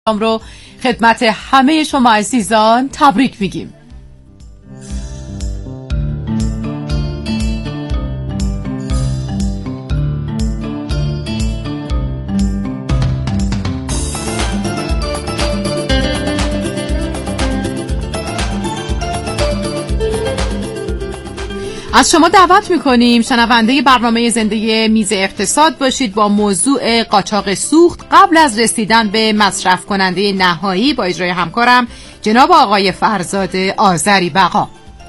رو خدمت همه شما عزیزان تبریک میگیم. از شما دعوت میکنیم شنونده برنامه زنده میز اقتصاد باشید با موضوع قاچاق سوخت قبل از رسیدن به مصرف کننده نهایی با اجرای همکارم جناب آقای فرزاد آذری بقا.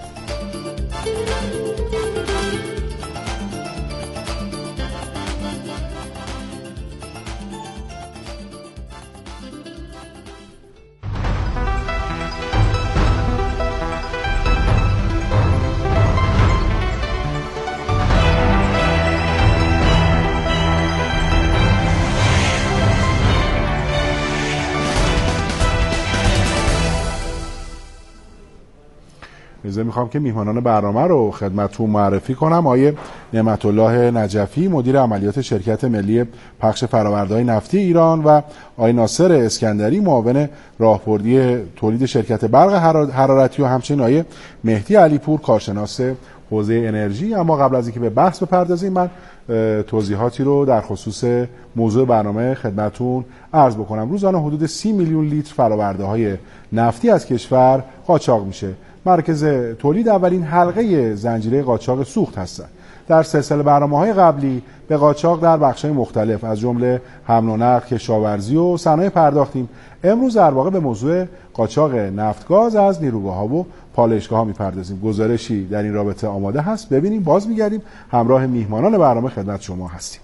میخوام که میهمانان برنامه رو خدمتتون معرفی کنم. آقای نعمت الله نجفی مدیر عملیات شرکت ملی پخش فرآورده‌های نفتی ایران و آقای ناصر اسکندری معاون راهبردی تولید شرکت برق حرارتی و همچنین آقای مهدی علیپور کارشناس حوزه انرژی. اما قبل از اینکه به بحث بپردازیم من توضیحاتی رو در خصوص موضوع برنامه خدمتتون عرض بکنم. روزانه حدود 30 میلیون لیتر فرآورده‌های نفتی از کشور قاچاق میشه. مرکز تولید اولین حلقه زنجیره قاچاق سوخت هستند. در سلسله برنامه‌های قبلی به قاچاق در بخش‌های مختلف از جمله حمل و نقل، کشاورزی و صنایع پرداختیم. امروز در واقع به موضوع قاچاق نفت گاز از نیروگاه‌ها و پالایشگاه‌ها می‌پردازیم. گزارشی در این رابطه آماده هست. ببینیم باز می‌گردیم همراه میهمانان برنامه خدمت شما هستیم.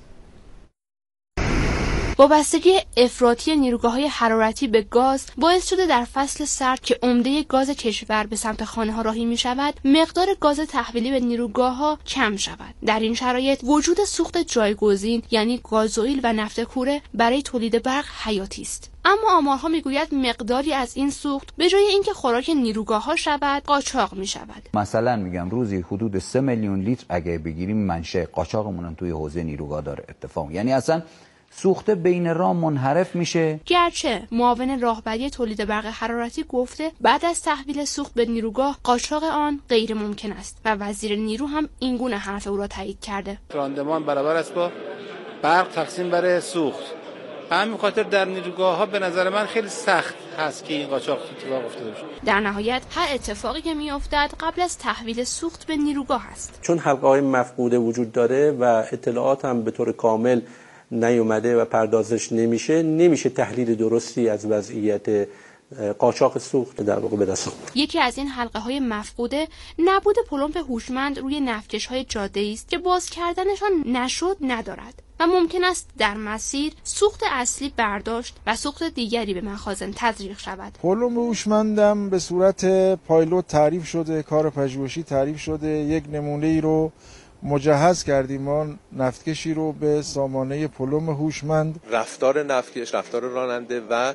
وابستگی افراطی نیروگاه‌های حرارتی به گاز باعث شده در فصل سرد که عمده گاز کشور به سمت خانه‌ها راهی می‌شود، مقدار گاز تحویلی به نیروگاه‌ها کم شود. در این شرایط وجود سوخت جایگزین یعنی گازوئیل و نفت کوره برای تولید برق حیاتی است. اما آمارها میگوید مقداری از این سوخت به جای اینکه خوراک نیروگاه‌ها شود، قاچاق می‌شود. مثلا میگم روزی حدود 3 میلیون لیتر اگه بگیریم منشأ قاچاقمون توی حوزه نیروگاه داره اتفاق. یعنی اصلا سوخت بین راه منحرف میشه. گرچه معاون راهبری تولید برق حرارتی گفته بعد از تحویل سوخت به نیروگاه قاچاق آن غیر ممکن است و وزیر نیرو هم اینگونه حرف او را تایید کرده. راندمان برابر است با برق تقسیم بر سوخت. همین خاطر در نیروگاه‌ها به نظر من خیلی سخت هست که این قاچاق اتفاق افتاده باشه. در نهایت هر اتفاقی که میافتد قبل از تحویل سوخت به نیروگاه است. چون حلقه‌های مفقوده وجود داره و اطلاعات هم به طور کامل نیومده و پردازش نمیشه تحلیل درستی از وضعیت قاچاق سوخت در واقع به دست آورد. یکی از این حلقه‌های مفقوده نبود پمپ هوشمند روی نفتکش‌های جاده‌ای است که باز کردنشان نشد ندارد و ممکن است در مسیر سوخت اصلی برداشت و سوخت دیگری به مخازن تزریق شود. پمپ هوشمندم به صورت پایلوت تعریف شده، کار پژوهشی تعریف شده، یک نمونه ای رو مجهز کردیم. ما نفتکشی رو به سامانه پلم هوشمند، رفتار نفتکش، رفتار راننده و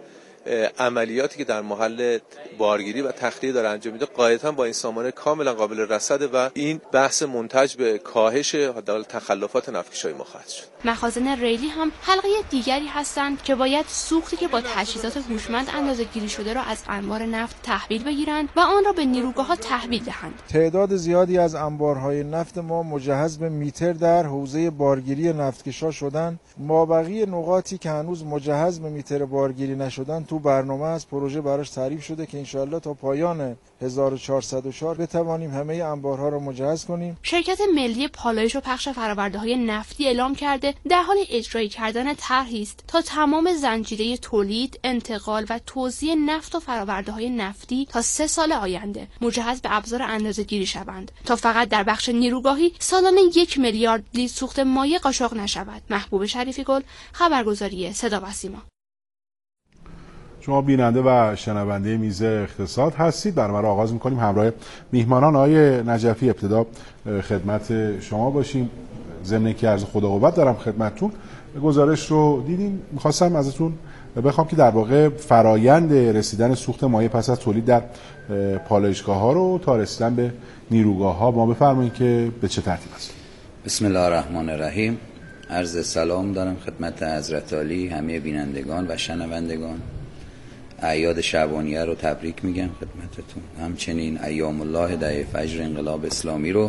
عملیاتی که در محل بارگیری و تخلیه داره انجام میده قاعدتاً با این سامانه کاملا قابل رصده و این بحث منتج به کاهش تخلفات نفتکش‌های ما خواهد شد. مخازن ریلی هم حلقه دیگری هستند که باید سوختی که با تجهیزات هوشمند اندازه‌گیری شده را از انبار نفت تحویل بگیرند و آن را به نیروگاه‌ها تحویل دهند. تعداد زیادی از انبارهای نفت ما مجهز به میتر در حوزه بارگیری نفتکش‌ها شدند. مابقی نقاطی که هنوز مجهز به میتر بارگیری نشدن تو برنامه از پروژه براش تعریف شده که انشالله تا پایان 1404 بتوانیم همه انبارها را مجهز کنیم. شرکت ملی پالایش و پخش فرآورده‌های نفتی اعلام کرده در حال اجرای کردن طرحی است تا تمام زنجیره تولید، انتقال و توزیع نفت و فرآورده‌های نفتی تا 3 سال آینده مجهز به ابزار اندازه‌گیری شوند تا فقط در بخش نیروگاهی سالانه 1 میلیارد لیتر سوخت مایع قاچاق نشود. محبوب شریفی گل، خبرگزاری صدا و سیما. شما بیننده و شنونده میز اقتصاد هستید. برنامه را آغاز می‌کنیم. همراه میهمانان آقای نجفی ابتدا خدمت شما باشیم. ضمن که عرض خدا قوت دارم خدمتتون. گزارش رو دیدین. می‌خواستم ازتون بخوام که در واقع فرایند رسیدن سوخت مایع پس از تولید در پالایشگاه‌ها رو تا رسیدن به نیروگاه‌ها ما بفرمایید که به چه ترتیب است. بسم الله الرحمن الرحیم. عرض سلام دارم خدمت حضرت عالی، همه بینندگان و شنوندگان. اعیاد شعبانیه رو تبریک میگم خدمتتون، همچنین ایام الله دعی فجر انقلاب اسلامی رو.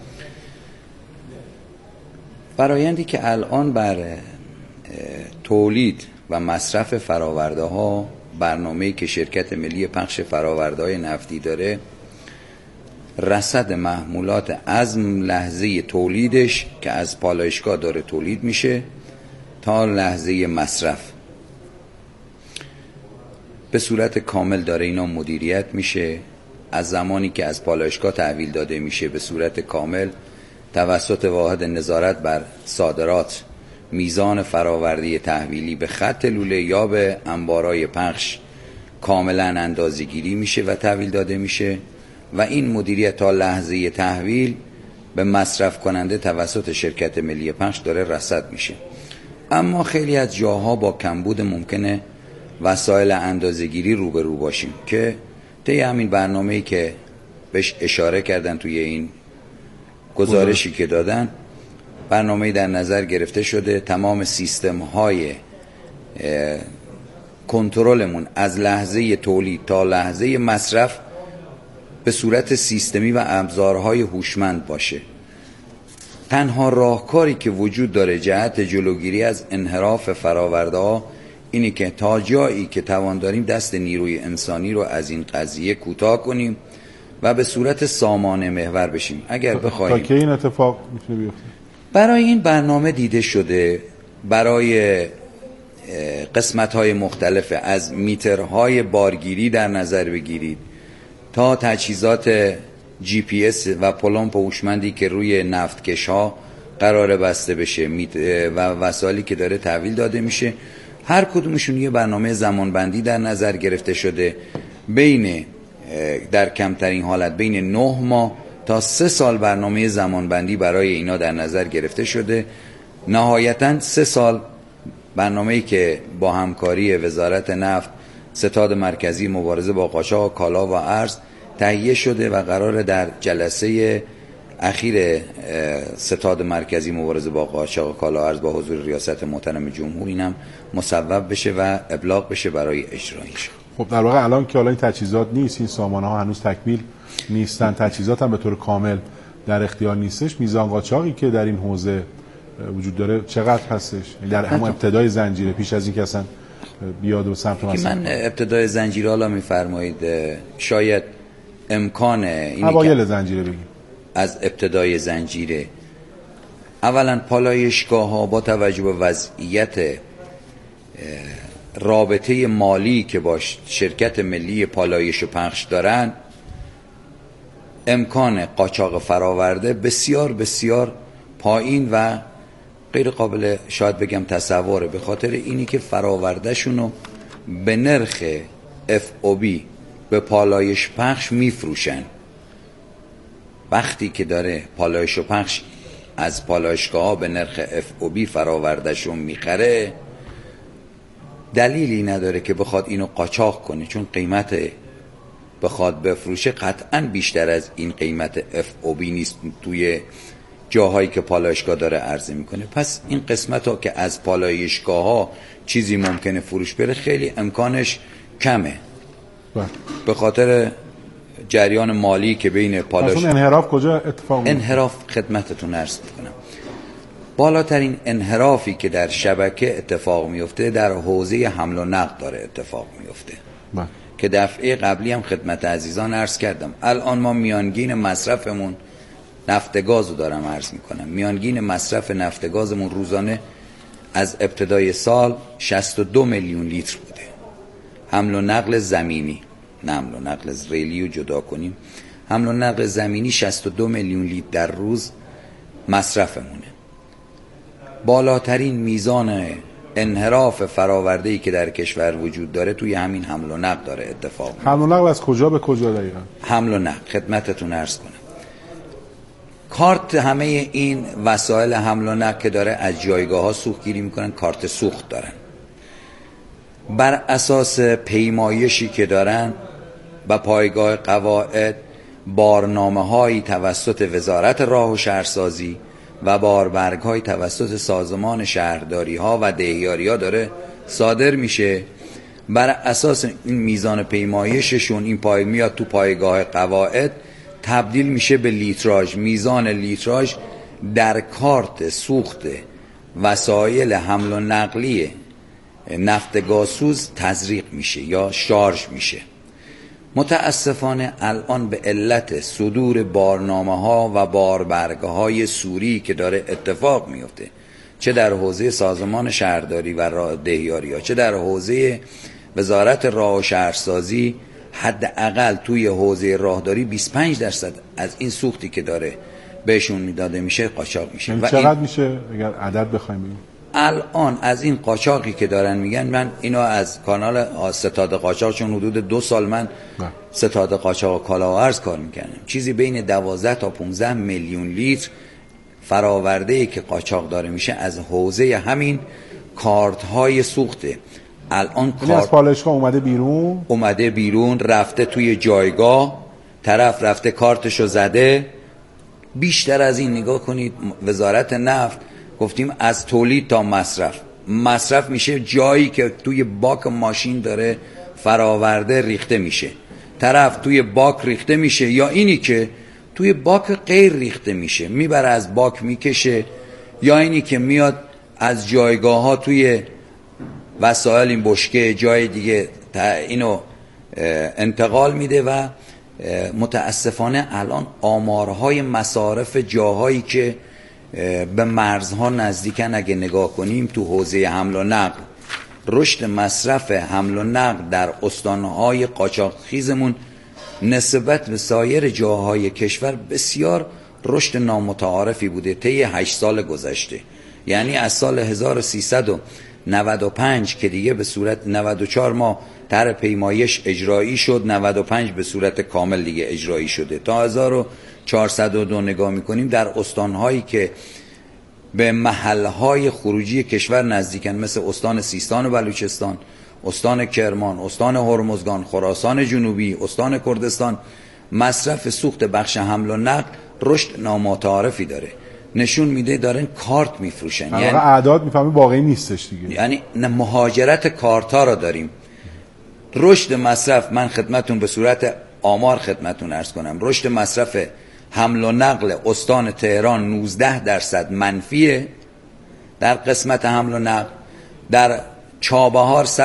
فرایندی که الان بر تولید و مصرف فراورده ها برنامه‌ای که شرکت ملی پخش فراورده های نفتی داره، رصد محمولات از لحظه تولیدش که از پالایشگاه داره تولید میشه تا لحظه مصرف به صورت کامل داره اینا مدیریت میشه. از زمانی که از پالایشگاه تحویل داده میشه به صورت کامل توسط واحد نظارت بر صادرات میزان فراوردی تحویلی به خط لوله یا به انبارای پخش کاملا اندازه‌گیری میشه و تحویل داده میشه و این مدیریت تا لحظه تحویل به مصرف کننده توسط شرکت ملی پخش داره رصد میشه. اما خیلی از جاها با کمبود ممکنه وسایل اندازه‌گیری روبرو باشیم که طی همین برنامه‌ای که بهش اشاره کردن توی این گزارشی که دادن، برنامه‌ای در نظر گرفته شده تمام سیستم‌های کنترلمون از لحظه تولید تا لحظه مصرف به صورت سیستمی و ابزارهای هوشمند باشه. تنها راهکاری که وجود داره جهت جلوگیری از انحراف فراورده‌ها اینی که تا جایی که توان داریم دست نیروی انسانی رو از این قضیه کوتاه کنیم و به صورت سامانه محور بشیم. اگر بخوایم تا که این اتفاق میتونه بیفته. برای این برنامه دیده شده برای قسمت‌های مختلف از میترهای بارگیری در نظر بگیرید تا تجهیزات GPS و پلمپ هوشمندی که روی نفتکش‌ها قراره بسته بشه و وسایلی که داره تحویل داده میشه، هر کدومشون یه برنامه زمانبندی در نظر گرفته شده بین در کمترین حالت بین 9 ماه تا 3 سال برنامه زمانبندی برای اینا در نظر گرفته شده. نهایتاً 3 سال برنامه‌ای که با همکاری وزارت نفت، ستاد مرکزی مبارزه با قاچاق کالا و ارز تهیه شده و قرار در جلسه اخیر ستاد مرکزی مبارزه با قاچاق کالا و ارز با حضور ریاست محترم جمهور اینم مصوب بشه و ابلاغ بشه برای اجرایش. خب در واقع الان که این تجهیزات نیست، این سامانه ها هنوز تکمیل نیستن، تجهیزات هم به طور کامل در اختیار نیستش، میزان قاچاقی که در این حوزه وجود داره چقدر هستش در همون ابتدای زنجیره پیش از اینکه اصلا بیاد و سمت مثلا من ابتدای زنجیره حالا میفرمایید شاید امکان اینی اوایل زنجیره بگیم از ابتدای زنجیره اولا پالایشگاه ها با توجه به وضعیت رابطه مالی که با شرکت ملی پالایش و پخش دارن امکان قاچاق فراورده بسیار بسیار پایین و غیر قابل شاید بگم تصوره، به خاطر اینی که فراورده شونو به نرخ FOB به پالایش پخش میفروشن. وقتی که داره پالایش و پخش از پالایشگاه ها به نرخ FOB فراورده شون میخره، دلیلی نداره که بخواد اینو قاچاق کنه، چون قیمت بخواد بفروشه قطعا بیشتر از این قیمت FOB نیست توی جاهایی که پالایشگاه داره عرضه میکنه. پس این قسمت ها که از پالایشگاه ها چیزی ممکنه فروش بره خیلی امکانش کمه به خاطر جریان مالی که بین پالایشگاه. انحراف کجا اتفاق میفته؟ انحراف خدمتتون عرض میکنم، بالاترین انحرافی که در شبکه اتفاق میفته در حوزه حمل و نقل داره اتفاق میفته که دفعه قبلی هم خدمت عزیزان عرض کردم. الان ما میانگین مصرفمون نفت گازو دارم عرض میکنم، میانگین مصرف نفت گازمون روزانه از ابتدای سال 62 میلیون لیتر بوده. حمل و نقل زمینی، نه حمل و نقل ریلی رو جدا کنیم، حمل و نقل زمینی 62 میلیون لیتر در روز مصرفمونه. بالاترین میزان انحراف فرآورده‌ای که در کشور وجود داره توی همین حمل و نقل داره اتفاق میفته. حمل و نقل از کجا به کجا دقیقاً؟ حمل و نقل خدمتتون عرض کنم، کارت همه این وسایل حمل و نقل که داره از جایگاه ها سوختگیری میکنن، کارت سوخت دارن، بر اساس پیمایشی که دارن و پایگاه قواعد بارنامه هایی توسط وزارت راه و شهرسازی و باربرگ های توسط سازمان شهرداری ها و دهیاری ها داره صادر میشه بر اساس این میزان پیمایششون این پای میاد تو پایگاه قواعد تبدیل میشه به لیتراژ. میزان لیتراژ در کارت سوخت وسایل حمل و نقلی نفت گازسوز تزریق میشه یا شارژ میشه. متاسفانه الان به علت صدور بارنامه ها و باربرگه های سوری که داره اتفاق میفته، چه در حوزه سازمان شهرداری و راه دهیاری ها، چه در حوزه وزارت راه و شهرسازی، حداقل توی حوزه راهداری 25% از این سوختی که داره بهشون میداده میشه قاچاق میشه. و چقدر میشه اگر عدد بخوایم بگیم؟ الان از این قاچاقی که دارن میگن، من اینو از کانال ستاد قاچاق، چون حدود 2 سال من ستاد قاچاق کالاورز کار میکنم، چیزی بین 12 تا 15 میلیون لیتر فراورده که قاچاق داره میشه از حوزه همین کارت های سوخته. الان از پالایشگاه اومده بیرون رفته توی جایگاه، طرف رفته کارتشو زده. بیشتر از این نگاه کنید، وزارت نفت گفتیم از تولید تا مصرف میشه جایی که توی باک ماشین داره فراورده ریخته میشه، طرف توی باک ریخته میشه، یا اینی که توی باک غیر ریخته میشه میبره از باک میکشه، یا اینی که میاد از جایگاه ها توی وسایل این بشکه جای دیگه اینو انتقال میده. و متاسفانه الان آمارهای مصارف جاهایی که به مرزها نزدیکن اگه نگاه کنیم، تو حوزه حمل و نقل رشد مصرف حمل و نقل در استانهای قاچاقخیزمون نسبت به سایر جاهای کشور بسیار رشد نامتعارفی بوده طی 8 سال گذشته. یعنی از سال 1395 که دیگه به صورت 94 ما طرح پیمایش اجرایی شد، 95 به صورت کامل دیگه اجرایی شده، تا 1402 نگاه میکنیم در استانهایی که به محلهای خروجی کشور نزدیکن، مثل استان سیستان و بلوچستان، استان کرمان، استان هرمزگان، خراسان جنوبی، استان کردستان، مصرف سوخت بخش حمل و نقل رشد نامتعارفی داره، نشون میده دارن کارت میفروشن. یعنی اعداد میفهمی واقعی نیستش دیگه، یعنی مهاجرت کارت ها رو داریم. رشد مصرف، من خدمتون به صورت آمار خدمتون عرض کنم، رشد مصرف حمل و نقل استان تهران 19% منفیه در قسمت حمل و نقل، در چابهار 152%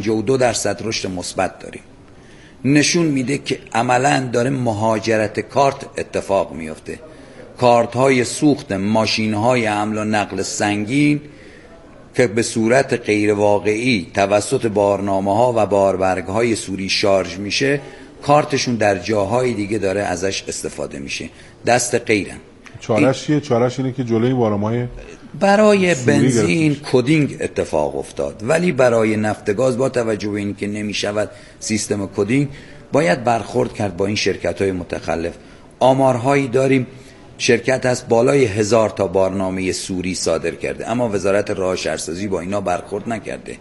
رشد مثبت داریم. نشون میده که عملاً داره مهاجرت کارت اتفاق میفته. کارت های سوخت ماشین های حمل و نقل سنگین که به صورت غیر واقعی توسط بارنامه ها و باربرگ های سوری شارژ میشه، کارتشون در جاهای دیگه داره ازش استفاده میشه، دست غیرن. چارش چیه؟ چارش اینه که جلوی بارنامه‌های برای بنزین کدینگ اتفاق افتاد، ولی برای نفت گاز با توجه به اینکه نمیشود سیستم کدینگ، باید برخورد کرد با این شرکت‌های متخلف. آمارهایی داریم شرکت هست بالای 1000 تا بارنامه سوری صادر کرده، اما وزارت راه و شهرسازی با اینا برخورد نکرده.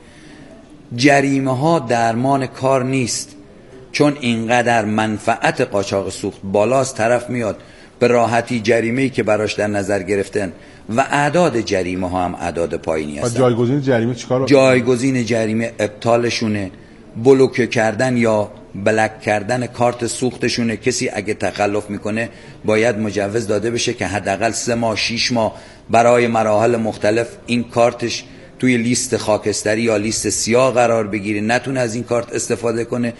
جریمه ها درمان کار نیست، چون اینقدر منفعت قاچاق سوخت بالاست، طرف میاد به راحتی جریمه‌ای که براش در نظر گرفتن و اعداد جریمه ها هم اعداد پایینی هستن. جایگزین جریمه چیکار؟ جایگزین جریمه ابطالشونه، بلوک کردن یا بلک کردن کارت سوختشونه. کسی اگه تخلف میکنه باید مجوز داده بشه که حداقل 3 ماه 6 ماه برای مراحل مختلف این کارتش توی لیست خاکستری یا لیست سیاه قرار بگیره، نتونه از این کارت استفاده کنه.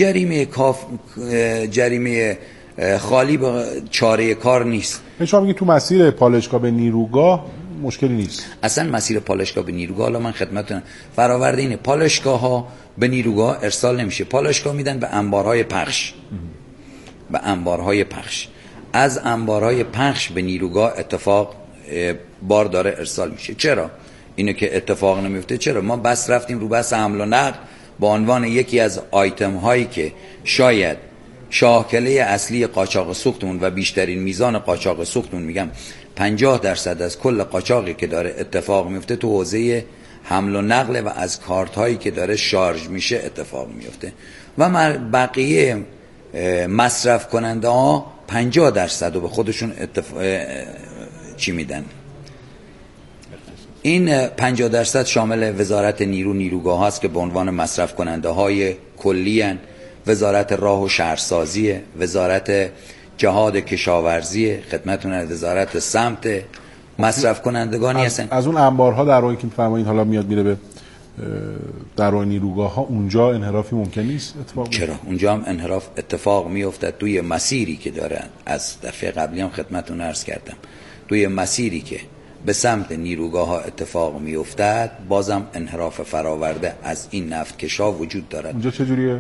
جریمه خالی به چاره کار نیست. شما میگید تو مسیر پالایشگاه به نیروگاه مشکلی نیست؟ اصلا مسیر پالایشگاه به نیروگاه، حالا من خدمتتون فراورده اینه، پالایشگاه ها به نیروگاه ارسال نمیشه، پالایشگاه میدن به انبارهای پخش، به انبارهای پخش. از انبارهای پخش به نیروگاه اتفاق بار داره ارسال میشه. چرا اینه که اتفاق نمیفته؟ چرا ما بس رفتیم رو بس حمل و نقل با عنوان یکی از آیتم هایی که شاید شاکله اصلی قاچاق سوختمون و بیشترین میزان قاچاق سوختمون، میگم 50% از کل قاچاقی که داره اتفاق میفته تو حوزه حمل و نقل و از کارت هایی که داره شارژ میشه اتفاق میفته. و بقیه مصرف کننده ها 50% رو به خودشون چی میدن؟ این 50% شامل وزارت نیروگاه هاست که به عنوان مصرف کننده های کلی هن. وزارت راه و شهرسازی، وزارت جهاد کشاورزی، خدمتتون وزارت سمت، مصرف کنندگانی هستن. از اون انبارها در واقع که می‌فرمایید حالا میاد میره به در واقع نیروگاه ها، اونجا انحرافی ممکن نیست اتفاق بیفته؟ چرا اونجا هم انحراف اتفاق میافتد. توی مسیری که دارن، از دفعه قبلی هم خدمتتون عرض کردم، توی مسیری که به سمت نیروگاه ها اتفاق میافتد بازم انحراف فراورده از این نفتکشا وجود دارد. اونجا چجوریه؟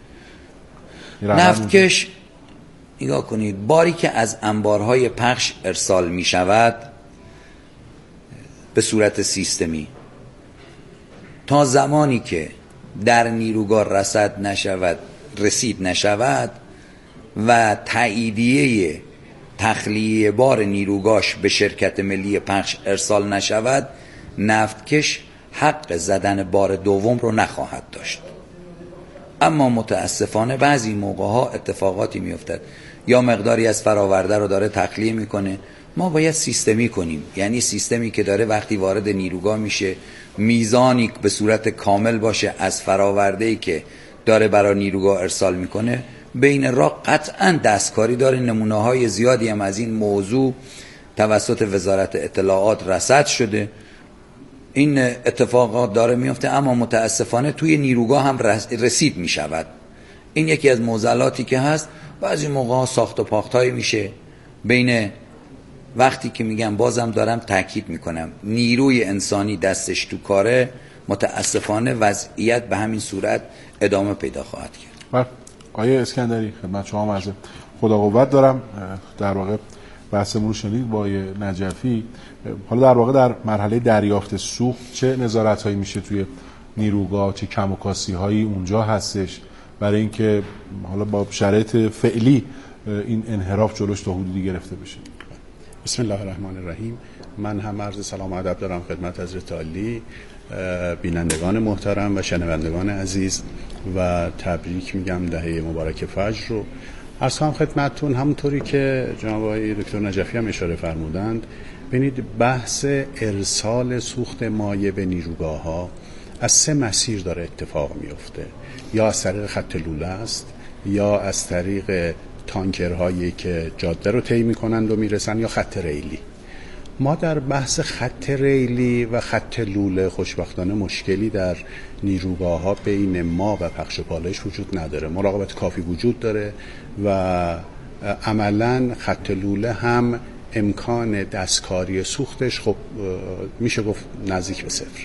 نفتکش نگاه کنید، باری که از انبارهای پخش ارسال می شود به صورت سیستمی، تا زمانی که در نیروگاه رسید نشود و تاییدیه تخلیه بار نیروگاهش به شرکت ملی پخش ارسال نشود، نفتکش حق زدن بار دوم رو نخواهد داشت. اما متاسفانه بعضی موقع‌ها اتفاقاتی میافتد، یا مقداری از فراورده رو داره تخلیه میکنه، ما باید سیستمی کنیم، یعنی سیستمی که داره وقتی وارد نیروگاه میشه میزانی به صورت کامل باشه از فرآورده‌ای که داره برای نیروگاه ارسال میکنه. بین راه قطعا دستکاری داره، نمونه‌های زیادی هم از این موضوع توسط وزارت اطلاعات رصد شده. این اتفاقات داره میفته، اما متاسفانه توی نیروگاه هم رسید میشود. این یکی از معضلاتی که هست. بعضی موقع ساخت و پاختایی میشه بین وقتی که میگم، بازم دارم تاکید میکنم، نیروی انسانی دستش تو کاره، متاسفانه وضعیت به همین صورت ادامه پیدا خواهد کرد. آقای اسکندری، خدمت شما عرض خدا قوت دارم. در واقع بحثمون رو شنید با آقای نجفی. حالا در واقع در مرحله دریافت سوخت چه نظارت‌هایی میشه توی نیروگاه، چه کم و کاسی‌هایی اونجا هستش برای اینکه حالا با شرایط فعلی این انحراف جلوش تا حدودی گرفته بشه؟ بسم الله الرحمن الرحیم. من هم عرض سلام و ادب دارم خدمت حضرت عالی، بینندگان محترم و شنوندگان عزیز، و تبریک میگم دهه مبارک فجر رو. عرض کنم خدمتتون همونطوری که جناب آقای دکتر نجفی هم اشاره فرمودند، ببینید بحث ارسال سوخت مایع به نیروگاه ها از 3 مسیر داره اتفاق میفته. یا از طریق خط لوله است، یا از طریق تانکرهایی که جاده رو طی میکنند و میرسن، یا خط ریلی. ما در بحث خط ریلی و خط لوله خوشبختانه مشکلی در نیروگاه ها بین ما و پخش و پالایش وجود نداره. مراقبت کافی وجود داره و عملا خط لوله هم امکان دستکاری سوختش خب میشه گفت نزدیک به صفر.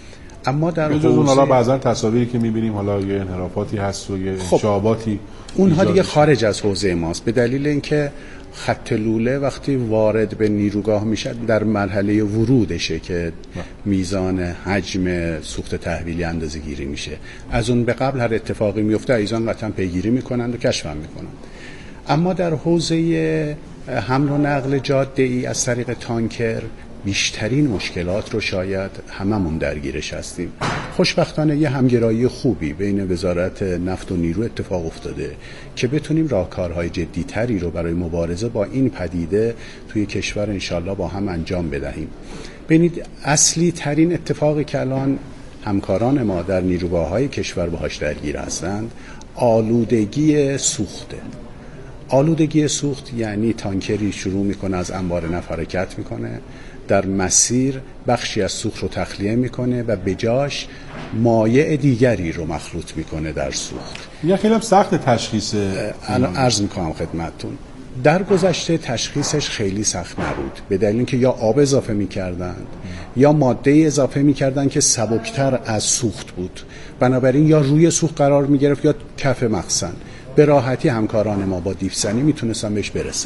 اما در حوزه حالا بعضا تصاویری که میبینیم حالا یه انحرافاتی هست و یه انشعاباتی، اونها دیگه خارج از حوزه ماست، به دلیل اینکه خط لوله وقتی وارد به نیروگاه میشه در مرحله ورودشه که میزان حجم سوخت تحویلی اندازه گیری میشه. از اون به قبل هر اتفاقی میفته ایزان قطعا پیگیری میکنند و کشف هم میکنند. اما در حوزه حمل و نقل جاده ای از طریق تانکر بیشترین مشکلات رو شاید هممون درگیرش هستیم. خوشبختانه یه همگرایی خوبی بین وزارت نفت و نیرو اتفاق افتاده که بتونیم راهکارهای جدی‌تری رو برای مبارزه با این پدیده توی کشور انشالله با هم انجام بدهیم. ببینید اصلی ترین اتفاقی که الان همکاران ما در نیروگاه‌های کشور باهاش درگیر هستند آلودگی سوخته. آلودگی سوخت یعنی تانکری شروع میکنه از انبار نفت حرکت میکنه، در مسیر بخشی از سوخت رو تخلیه میکنه و به جاش مایع دیگری رو مخلوط میکنه در سوخت. یا خیلی سخت تشخیص. الان عرض میکنم خدمتتون، در گذشته تشخیصش خیلی سخت نبود، به دلیل اینکه یا آب اضافه میکردند یا ماده اضافه میکردند که سبکتر از سوخت بود، بنابراین یا روی سوخت قرار میگرفت یا کف مخزن. به راحتی همکاران ما با دیفزنی میتونستن بهش برسن.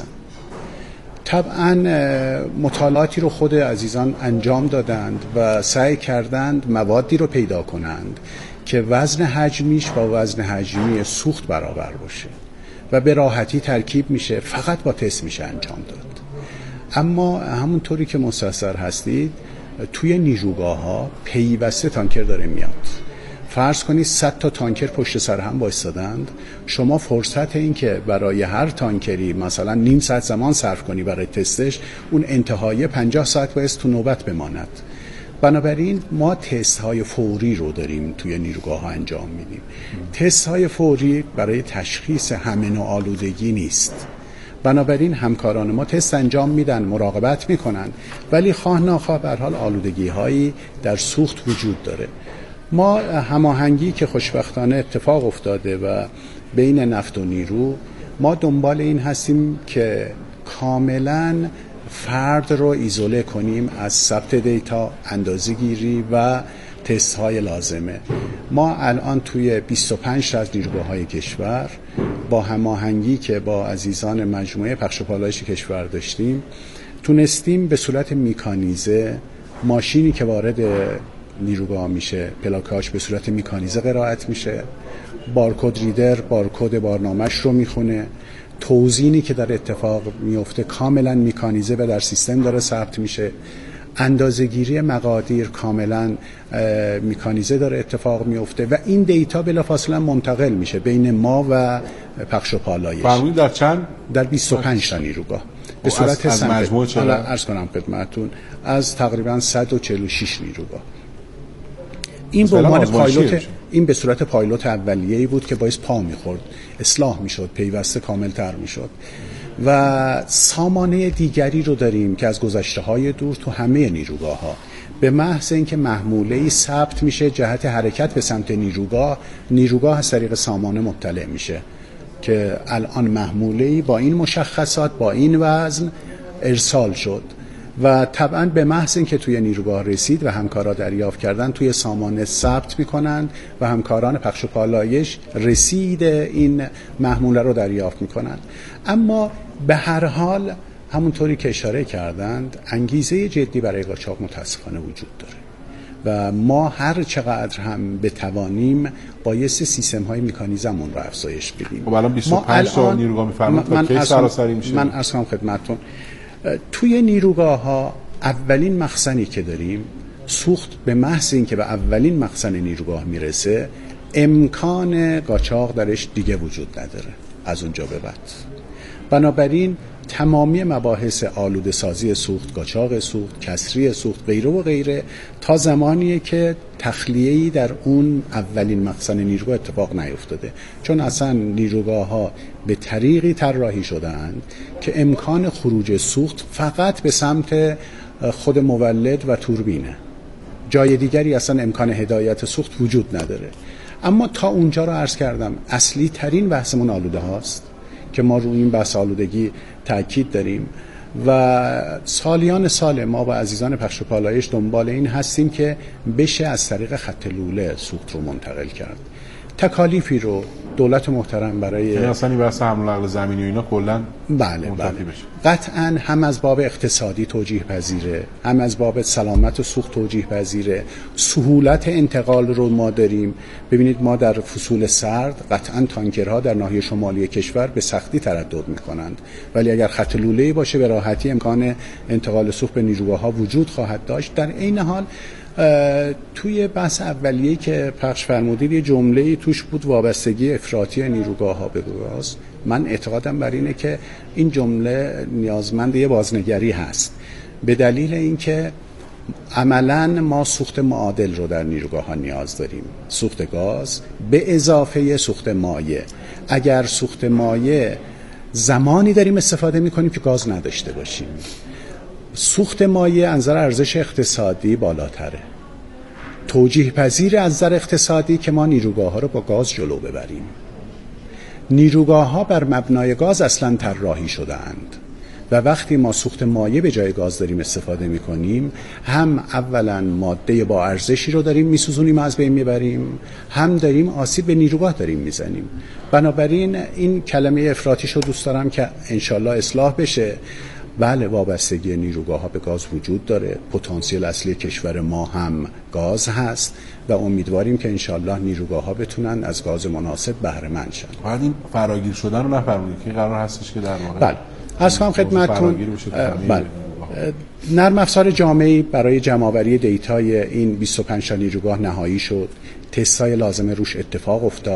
طبعا مطالعاتی رو خود عزیزان انجام دادند و سعی کردند موادی رو پیدا کنند که وزن حجمیش با وزن حجمی سوخت برابر باشه و به راحتی ترکیب میشه، فقط با تست میشه انجام داد. اما همونطوری که مستحضر هستید توی نیروگاه ها پیوسته تانکر داره میاد. فرض کنید 100 تا تانکر پشت سر هم وایسادند، شما فرصت این که برای هر تانکری مثلا نیم ساعت زمان صرف کنی برای تستش، اون انتهای 50 ساعت باید تو نوبت بماند بنابراین ما تست های فوری رو داریم توی نیروگاه ها انجام میدیم. تست های فوری برای تشخیص همه نوع آلودگی نیست، بنابراین همکاران ما تست انجام میدن، مراقبت میکنن، ولی خواه ناخواه به هر حال آلودگی هایی در سوخت وجود داره. ما هماهنگی که خوشبختانه اتفاق افتاده و بین نفت و نیرو، ما دنبال این هستیم که کاملا فرد رو ایزوله کنیم از ثبت دیتا، اندازه‌گیری و تست های لازمه. ما الان توی 25 از نیروگاه‌های کشور با هماهنگی که با عزیزان مجموعه پخش و پالایش کشور داشتیم، تونستیم به صورت میکانیزه ماشینی که وارد نیروگاه میشه، پلاکاش به صورت میکانیزه قرائت میشه، بارکد ریدر بارکد بارنامه‌اش رو میخونه، توزینی که در اتفاق میفته کاملا میکانیزه و در سیستم داره ثبت میشه، اندازه‌گیری مقادیر کاملا میکانیزه داره اتفاق میفته و این دیتا بلافاصله منتقل میشه بین ما و پخش و پالایش. فرمودید در چند؟ در 25 تا نیروگاه به صورت از مجموع چقدر؟ عرض کنم خدمتتون از تقریبا 146 نیروگاه. این به عنوان پایلوت، این به صورت پایلوت اولیه‌ای بود که باعث پا می‌خورد، اصلاح می‌شد، پیوسته کامل‌تر می‌شد. و سامانه دیگری رو داریم که از گذشته‌های دور تو همه نیروگاه‌ها به محض اینکه محموله‌ای ثبت میشه جهت حرکت به سمت نیروگاه از طریق سامانه مطلع میشه که الان محموله‌ای با این مشخصات با این وزن ارسال شد و طبعا به محض اینکه توی نیروگاه رسید و همکارا دریافت کردن توی سامانه ثبت میکنن و همکاران پخش و پالایش رسید این محموله رو دریافت میکنن. اما به هر حال همونطوری که اشاره کردند انگیزه جدی برای قاچاق متاسفانه وجود داره و ما هر چقدر هم بتوانیم بایستی سیستم های میکانیزمون رو افزایش بدیم. خب الان 25 تا نیروگاه میفرمایید تا کی سراسری میشه؟ من عرض کنم خدمتتون توی نیروگاه ها اولین مخزنی که داریم سوخت به محض اینکه به اولین مخزن نیروگاه میرسه امکان قاچاق درش دیگه وجود نداره از اونجا به بعد. بنابراین تمامی مباحث آلوده سازی سوخت، قاچاق سوخت، کسری سوخت، غیره و غیره تا زمانیه که تخلیه‌ای در اون اولین مخزن نیروگاه اتفاق نیفتاده، چون اصلا نیروگاه ها به طریقی طراحی شده‌اند که امکان خروج سوخت فقط به سمت خود مولد و توربینه، جای دیگری اصلا امکان هدایت سوخت وجود نداره. اما تا اونجا رو عرض کردم اصلی ترین بحثمون آلوده هاست که ما روی این بحث آلودگی تأکید داریم و سالیان سال ما با عزیزان پخش و پالایش دنبال این هستیم که بشه از طریق خط لوله سوخت رو منتقل کرد. تکالیفی رو دولت محترم برای اصلا این بحث حمل و نقل زمینی و اینا کلا بله قطعاً هم از باب اقتصادی توجیه پذیره، هم از باب سلامت و سوخت توجیه پذیره. سهولت انتقال رو ما داریم. ببینید ما در فصول سرد قطعاً تانکرها در ناحیه شمالی کشور به سختی تردد میکنند، ولی اگر خط لوله‌ای باشه به راحتی امکان انتقال سوخت به نیروگاه‌ها وجود خواهد داشت. در این حال توی بحث اولیه‌ای که پخش فرمودید یه جمله‌ای توش بود وابستگی افراطی نیروگاه‌ها به گاز. من اعتقادم بر اینه که این جمله نیازمند یه بازنگری هست به دلیل اینکه عملاً ما سوخت معادل رو در نیروگاه‌ها نیاز داریم، سوخت گاز به اضافه سوخت مایع. اگر سوخت مایع زمانی داریم استفاده می‌کنیم که گاز نداشته باشیم، سوخت مایع از نظر ارزش اقتصادی بالاتره، توجیه پذیر از نظر اقتصادی که ما نیروگاه‌ها رو با گاز جلو ببریم. نیروگاه‌ها بر مبنای گاز اصلاً طراحی شده‌اند و وقتی ما سوخت مایع به جای گاز داریم استفاده می‌کنیم هم اولاً ماده با ارزشی رو داریم می‌سوزونیم از بین می‌بریم، هم داریم آسیب به نیروگاه داریم می‌زنیم. بنابراین این کلمه افراطیش رو دوست دارم که انشالله اصلاح بشه. بله وابستگی نیروگاه‌ها به گاز وجود داره، پتانسیل اصلی کشور ما هم گاز هست و امیدواریم که انشالله نیروگاه‌ها بتونن از گاز مناسب بهره مند شن. بعد این فراگیر شدن رو نفرمایید که قرار هستش که در واقع بله از هم خدمتتون بله نرم افزار جامعی برای جمع‌آوری دیتای این 25 تا نیروگاه نهایی شد، تست‌های لازمه روش اتفاق افتاد.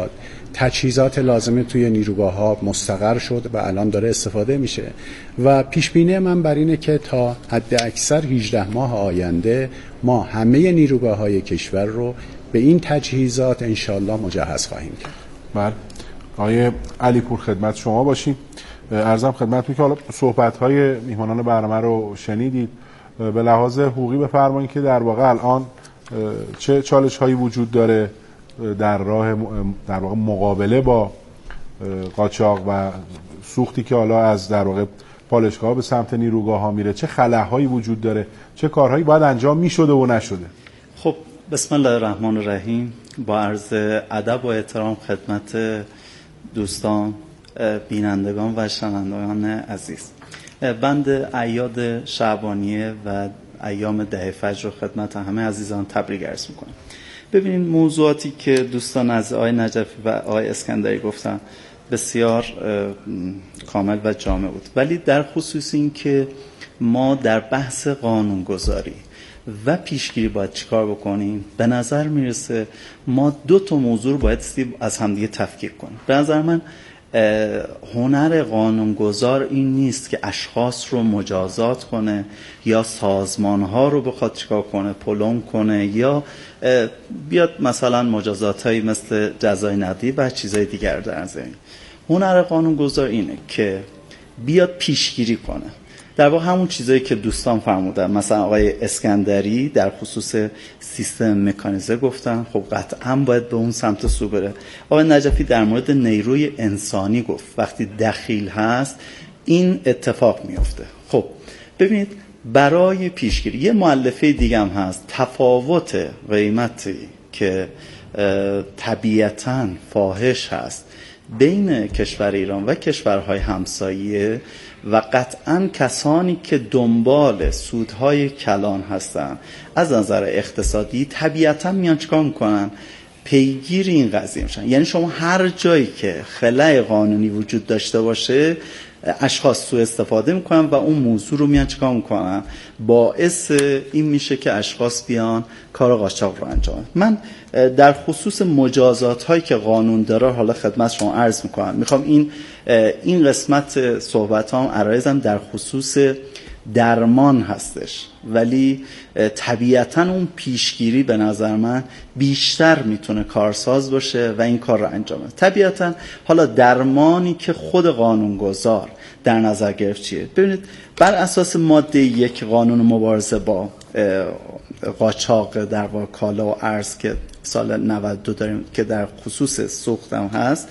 تجهیزات لازمه توی نیروگاه‌ها مستقر شد و الان داره استفاده میشه و پیش بینی من بر اینه که تا حد اکثر 18 ماه آینده ما همه نیروگاه‌های کشور رو به این تجهیزات انشالله مجهز خواهیم کرد. بله. آقای علیپور خدمت شما باشیم. عرضم خدمتتون که حالا صحبت‌های میهمانان برنامه رو شنیدید. به لحاظ حقوقی بفرمایید که در واقع الان چه چالش‌هایی وجود داره در راه در واقع مقابله با قاچاق و سوختی که حالا از در واقع پالایشگاه به سمت نیروگاه‌ها میره، چه خلاهایی وجود داره، چه کارهایی باید انجام میشده و نشده؟ خب بسم الله الرحمن الرحیم. با عرض ادب و احترام خدمت دوستان بینندگان و شنوندگان عزیز، بند اعیاد شعبانیه و ایام ده فجر رو خدمت همه عزیزان تبریک عرض میکنم. ببینید موضوعاتی که دوستان از آقای نجفی و آقای اسکندری گفتن بسیار کامل و جامع بود، ولی در خصوص این که ما در بحث قانونگذاری و پیشگیری باید چیکار بکنیم، به نظر میرسه ما دو تا موضوع رو باید از همدیگه تفکیک کنیم. به نظر من هنر قانونگذار این نیست که اشخاص رو مجازات کنه یا سازمانها رو بخواد چیکار کنه، پلم کنه، یا بیاد مثلا مجازات هایی مثل جزای نقدی و چیزهای دیگر در زمین. هنر قانونگذار اینه که بیاد پیشگیری کنه، در واقع همون چیزایی که دوستان فرمودن، مثلا آقای اسکندری در خصوص سیستم مکانیزه گفتن، خب قطعا باید به اون سمت سو بره. آقای نجفی در مورد نیروی انسانی گفت، وقتی دخیل هست این اتفاق میفته. خب ببینید برای پیشگیری یه مؤلفه دیگه هم هست، تفاوت قیمتی که طبیعتاً فاحش هست بین کشور ایران و کشورهای همسایه و قطعاً کسانی که دنبال سودهای کلان هستن از نظر اقتصادی طبیعتاً میان چیکار میکنن؟ پیگیر این قضیه میشن. یعنی شما هر جایی که خلأ قانونی وجود داشته باشه اشخاص سوء استفاده میکنن و اون موضوع رو میان چیکار میکنن؟ باعث این میشه که اشخاص بیان کار قاچاق رو انجام. من در خصوص مجازات هایی که قانون داره حالا خدمت شما عرض میکنم. میخوام این قسمت صحبت هم عرایزم در خصوص درمان هستش، ولی طبیعتاً اون پیشگیری به نظر من بیشتر میتونه کارساز باشه و این کار رو انجام بده. طبیعتاً حالا درمانی که خود قانونگذار در نظر گرفت چیه؟ ببینید بر اساس ماده 1 قانون مبارزه با قاچاق در واقع کالا و ارز که سال 92 داریم که در خصوص سوخت هم هست،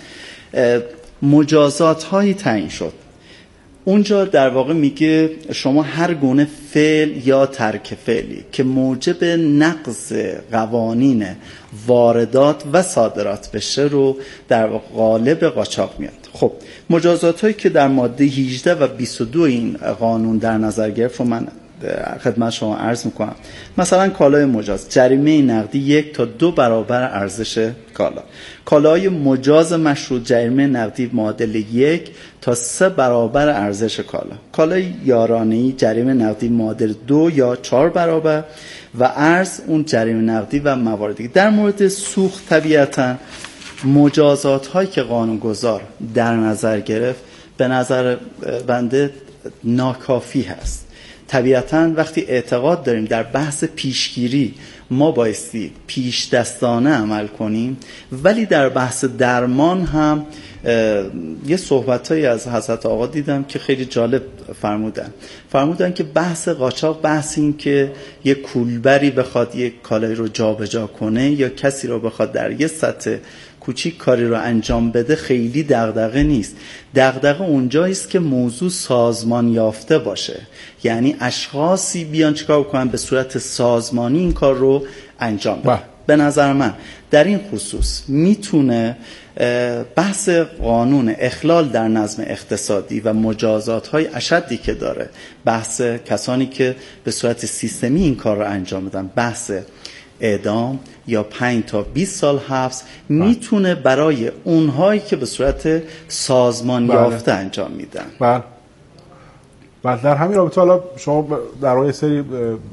مجازات هایی تعیین شد. اونجا در واقع میگه شما هر گونه فعل یا ترک فعلی که موجب نقض قوانین واردات و صادرات بشه رو در قالب قاچاق میاد. خب مجازات هایی که در ماده 18 و 22 این قانون در نظر گرفت رو من خدمت شما عرض میکنم. مثلا کالای مجاز، جریمه نقدی 1 تا 2 برابر ارزش کالا. کالای مجاز مشروط، جریمه نقدی معادل 1 تا 3 برابر ارزش کالا. کالای یارانه‌ای، جریمه نقدی معادل 2 یا 4 برابر و ارز اون جریمه نقدی و موارد دیگه. در مورد سوخت طبیعتاً مجازات هایی که قانونگذار در نظر گرفت به نظر بنده ناکافی هست. طبیعتاً وقتی اعتقاد داریم در بحث پیشگیری ما بایستی پیش دستانه عمل کنیم، ولی در بحث درمان هم یه صحبتایی از حضرت آقا دیدم که خیلی جالب فرمودن که بحث قاچاق بحث این که یه کولبری بخواد یه کالای رو جابجا کنه یا کسی رو بخواد در یه سطح کوچیک کاری رو انجام بده خیلی دغدغه نیست. دغدغه اونجاییست که موضوع سازمان یافته باشه، یعنی اشخاصی بیان چیکار کنن به صورت سازمانی این کار رو انجام بدن. به نظر من در این خصوص میتونه بحث قانون اخلال در نظم اقتصادی و مجازات های اشدی که داره، بحث کسانی که به صورت سیستمی این کار رو انجام بدن، بحث اعدام یا 5 تا 20 سال حبس میتونه برای اونهایی که به صورت سازمان یافته انجام میدن. بله. در همین رابطه حالا شما در واقع سری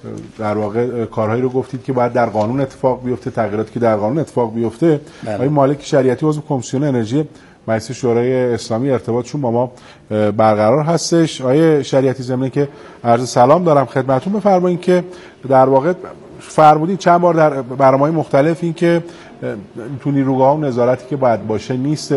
در واقع کارهایی رو گفتید که باید در قانون اتفاق بیفته، تغییراتی که در قانون اتفاق بیفته. آقای مالک شریعتی عضو کمیسیون انرژی مجلس شورای اسلامی ارتباطشون با ما برقرار هستش. آقای شریعتی، ضمن که عرض سلام دارم خدمتتون، بفرمایید که در واقع فرمودید چند بار در برنامه‌های مختلف این که تو نیروگاه‌ها نظارتی که باید باشه نیست،